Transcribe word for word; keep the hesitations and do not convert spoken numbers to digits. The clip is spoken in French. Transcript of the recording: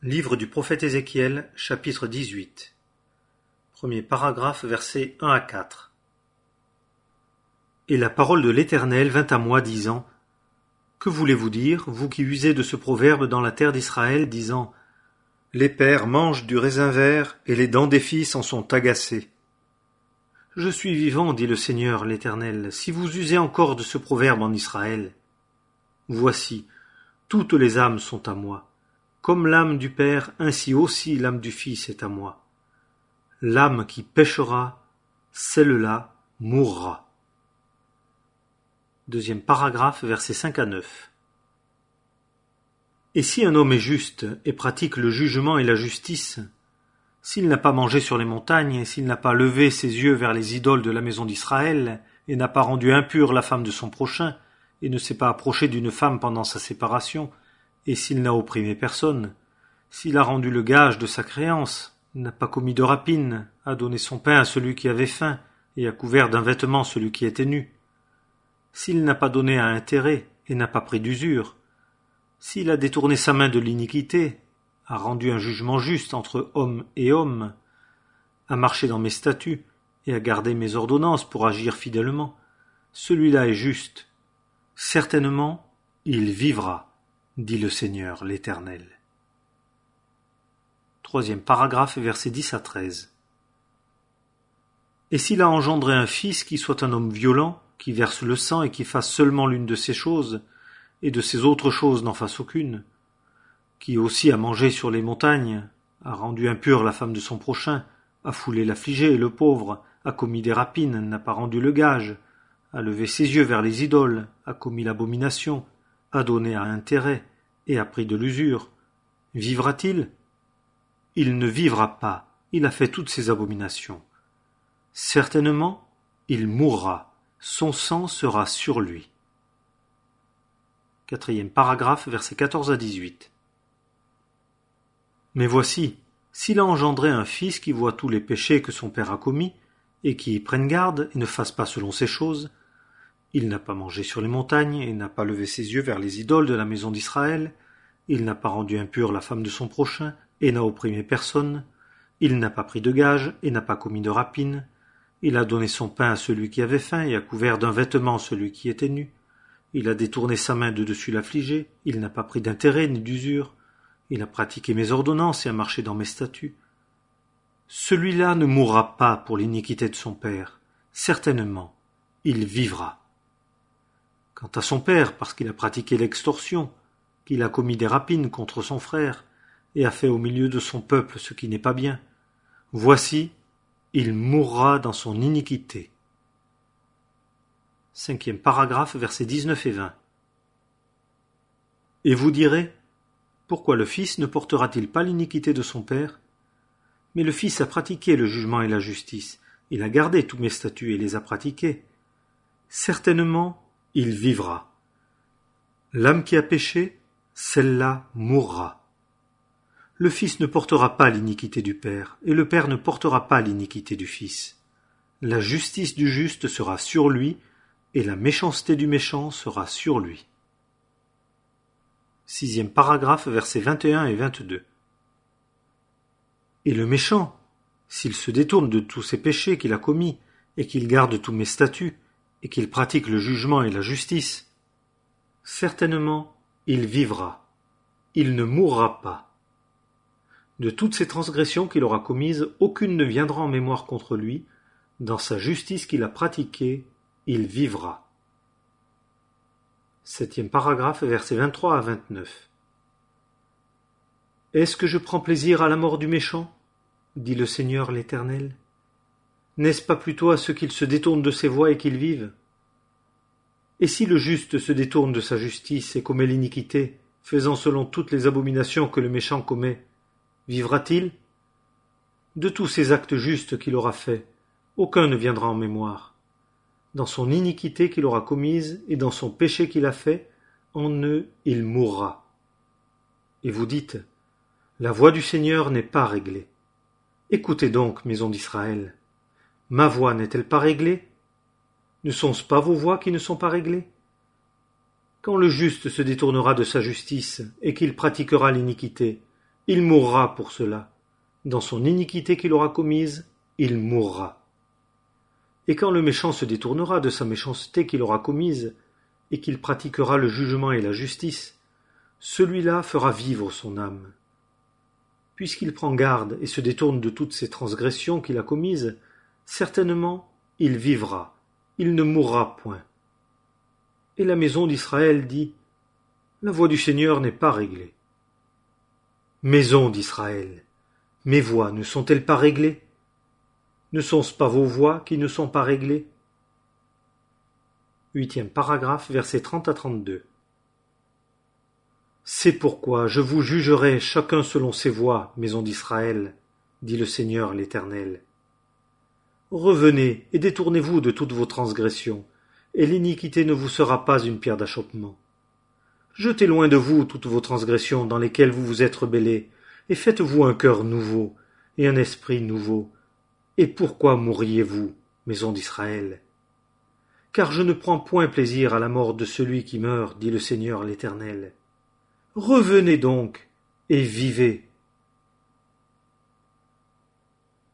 Livre du prophète Ézéchiel, chapitre dix-huit. Premier paragraphe, versets un à quatre. Et la parole de l'Éternel vint à moi, disant : Que voulez-vous dire, vous qui usez de ce proverbe dans la terre d'Israël, disant : Les pères mangent du raisin vert, et les dents des fils en sont agacées. Je suis vivant, dit le Seigneur l'Éternel, si vous usez encore de ce proverbe en Israël. Voici, toutes les âmes sont à moi. Comme l'âme du Père, ainsi aussi l'âme du Fils est à moi. L'âme qui péchera, celle-là mourra. Deuxième paragraphe, versets cinq à neuf. Et si un homme est juste et pratique le jugement et la justice, s'il n'a pas mangé sur les montagnes, et s'il n'a pas levé ses yeux vers les idoles de la maison d'Israël, et n'a pas rendu impure la femme de son prochain, et ne s'est pas approché d'une femme pendant sa séparation, et s'il n'a opprimé personne, s'il a rendu le gage de sa créance, n'a pas commis de rapine, a donné son pain à celui qui avait faim, et a couvert d'un vêtement celui qui était nu, s'il n'a pas donné à intérêt, et n'a pas pris d'usure, s'il a détourné sa main de l'iniquité, a rendu un jugement juste entre homme et homme, a marché dans mes statuts, et a gardé mes ordonnances pour agir fidèlement, celui-là est juste. Certainement, il vivra, dit le Seigneur l'Éternel. Troisième paragraphe, versets dix à treize. Et s'il a engendré un fils qui soit un homme violent, qui verse le sang et qui fasse seulement l'une de ces choses, et de ces autres choses n'en fasse aucune, qui aussi a mangé sur les montagnes, a rendu impure la femme de son prochain, a foulé l'affligé et le pauvre, a commis des rapines, n'a pas rendu le gage, a levé ses yeux vers les idoles, a commis l'abomination, a donné à intérêt et a pris de l'usure, vivra-t-il ? Il ne vivra pas, il a fait toutes ces abominations. Certainement, il mourra, son sang sera sur lui. Quatrième paragraphe, versets quatorze à dix-huit. Mais voici, s'il a engendré un fils qui voit tous les péchés que son père a commis, et qui y prenne garde et ne fasse pas selon ces choses, il n'a pas mangé sur les montagnes, et n'a pas levé ses yeux vers les idoles de la maison d'Israël, il n'a pas rendu impure la femme de son prochain, et n'a opprimé personne, il n'a pas pris de gage, et n'a pas commis de rapine, il a donné son pain à celui qui avait faim, et a couvert d'un vêtement celui qui était nu, il a détourné sa main de dessus l'affligé, il n'a pas pris d'intérêt ni d'usure, il a pratiqué mes ordonnances et a marché dans mes statuts. Celui-là ne mourra pas pour l'iniquité de son père, certainement, il vivra. Quant à son père, parce qu'il a pratiqué l'extorsion, qu'il a commis des rapines contre son frère, et a fait au milieu de son peuple ce qui n'est pas bien, voici, il mourra dans son iniquité. Cinquième paragraphe, versets dix-neuf et vingt. Et vous direz, pourquoi le fils ne portera-t-il pas l'iniquité de son père ? Mais le fils a pratiqué le jugement et la justice, il a gardé tous mes statuts et les a pratiqués. Certainement, il vivra. L'âme qui a péché, celle-là mourra. Le fils ne portera pas l'iniquité du père, et le père ne portera pas l'iniquité du fils. La justice du juste sera sur lui, et la méchanceté du méchant sera sur lui. Sixième paragraphe, versets vingt et un et vingt-deux. Et le méchant, s'il se détourne de tous ses péchés qu'il a commis, et qu'il garde tous mes statuts, et qu'il pratique le jugement et la justice, certainement il vivra, il ne mourra pas. De toutes ces transgressions qu'il aura commises, aucune ne viendra en mémoire contre lui, dans sa justice qu'il a pratiquée, il vivra. Septième paragraphe, versets vingt-trois à vingt-neuf. Est-ce que je prends plaisir à la mort du méchant ? Dit le Seigneur l'Éternel. N'est-ce pas plutôt à ce qu'il se détourne de ses voies et qu'il vive ? Et si le juste se détourne de sa justice et commet l'iniquité, faisant selon toutes les abominations que le méchant commet, vivra-t-il ? De tous ces actes justes qu'il aura faits, aucun ne viendra en mémoire. Dans son iniquité qu'il aura commise et dans son péché qu'il a fait, en eux il mourra. Et vous dites, la voix du Seigneur n'est pas réglée. Écoutez donc, maison d'Israël, ma voix n'est-elle pas réglée ? Ne sont-ce pas vos voix qui ne sont pas réglées ? Quand le juste se détournera de sa justice et qu'il pratiquera l'iniquité, il mourra pour cela. Dans son iniquité qu'il aura commise, il mourra. Et quand le méchant se détournera de sa méchanceté qu'il aura commise, et qu'il pratiquera le jugement et la justice, celui-là fera vivre son âme. Puisqu'il prend garde et se détourne de toutes ces transgressions qu'il a commises, certainement il vivra, il ne mourra point. Et la maison d'Israël dit, la voix du Seigneur n'est pas réglée. Maison d'Israël, mes voix ne sont-elles pas réglées? Ne sont-ce pas vos voix qui ne sont pas réglées? Huitième paragraphe, versets trente à trente-deux. C'est pourquoi je vous jugerai chacun selon ses voies, maison d'Israël, dit le Seigneur l'Éternel. Revenez et détournez-vous de toutes vos transgressions, et l'iniquité ne vous sera pas une pierre d'achoppement. Jetez loin de vous toutes vos transgressions dans lesquelles vous vous êtes rebellés, et faites-vous un cœur nouveau, et un esprit nouveau. Et pourquoi mourriez-vous, maison d'Israël? Car je ne prends point plaisir à la mort de celui qui meurt, dit le Seigneur l'Éternel. Revenez donc, et vivez,